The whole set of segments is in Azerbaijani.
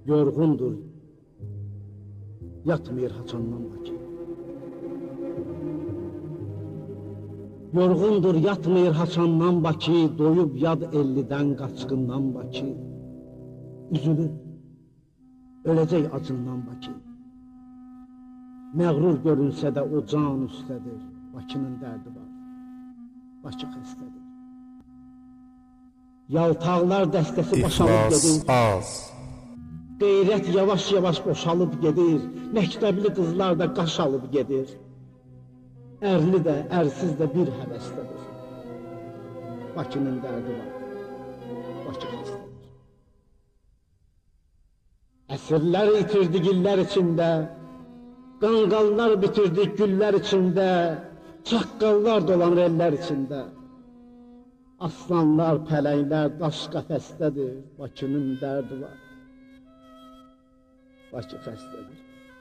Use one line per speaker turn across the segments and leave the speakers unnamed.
Yorğundur, yatmır haçandan Bakı. Yorğundur, yatmır haçandan Bakı, doyub yad ellidən qaçqından Bakı. Üzülür, öləcək acından Bakı. Məğrur görünsə də o can üstədir, Bakının dərdi var, Bakı xəstədir. Yaltaqlar dəstəsi başalıb gedir.
Az.
Qeyrət yavaş-yavaş boşalıb gedir, məktəbli qızlar da qaş alıb gedir. Ərli də, ərsiz də bir həvəsdədir. Bakının dərdi var, Bakı xəstədir. Əsrlər itirdik illər içində, qanqallar bitirdik güllər içində, çaqqallar dolanır ellər içində. Aslanlar, pələklər daş qəfəsdədir, Bakının dərdi var, Bakı xəstədir.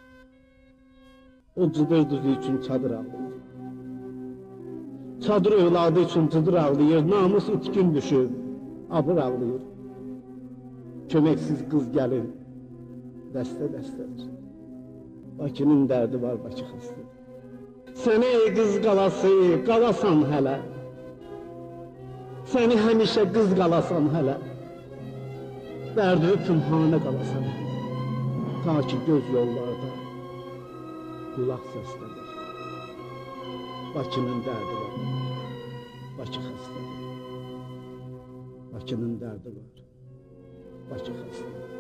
O cıdır düzü üçün çadır ağlayır. Çadır övladı üçün cıdır ağlayır, namus itkin düşür, abır ağlayır. Köməksiz qız gəlir, dəstə-dəstədir. Bakının dərdi var, Bakı xəstədir. Sənə ey qız qalası, qalasan hələ. Səni həmişə qız qalasan hələ. Dərdi pünhanə qalasan hələ. Ta ki göz yollarda qulaq səslədir. Bakının dərdi var, Bakı xəstədir. Bakının dərdi var, Bakı xəstədir.